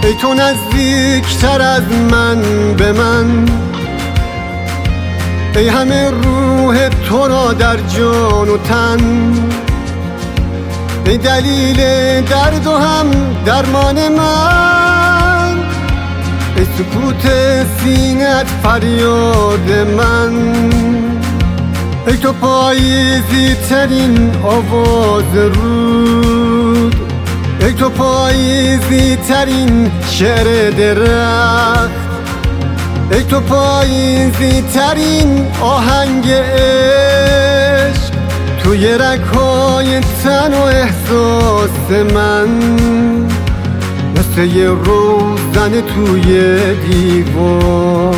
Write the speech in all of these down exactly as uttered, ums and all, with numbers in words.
ای تو نزدیکتر از من به من، ای همه روح تو را در جان و تن، ای دلیل درد و هم درمان من، ای سکوت سینه‌ات فریاد من، ای تو پاییزی ترین آواز رود، ای تو پاییزی ترین شعر درخت، ای تو پاییزی ترین آهنگ عشق، توی رگ‌های تن و احساس من، مثل یه روزن توی دیوار،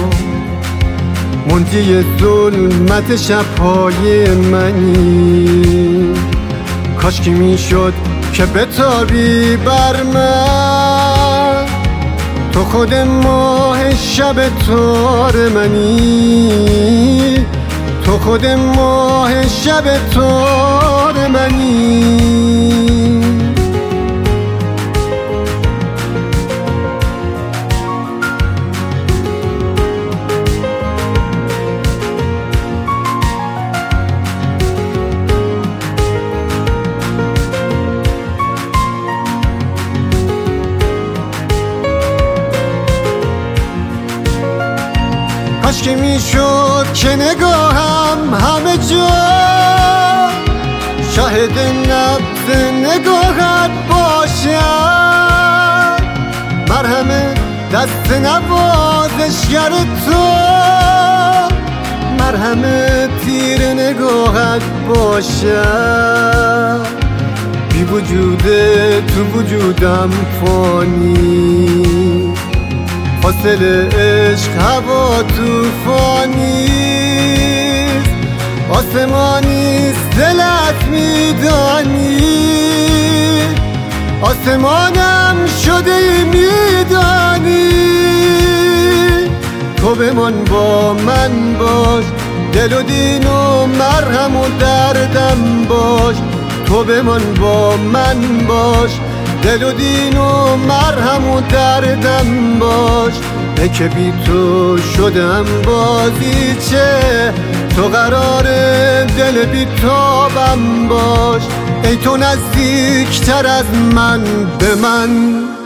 منجی ظلمت شب‌های منی. کاش که میشد که بتابی بر من، تو خود ماه شب تار منی، تو خود ماه شب تار منی. کاش که میشد که نگاهم همه جا شاهد نبض نگاهت باشد، مرهم دست نوازشگر تو، مرهم تیر نگاهت باشد. بی وجود تو وجودم فانی، فاصله عشق هوا توفانیست، آسمانیست دلت میدانی، آسمانم شده میدانی. تو بمان با من باش، دل و دین و مرهم و دردم باش، تو بمان با من باش، دل و دین و مرهم و دردم باش. ای که بی تو شدم بازیچه، تو قرار دل بی تابم باش. ای تو نزدیکتر از من به من.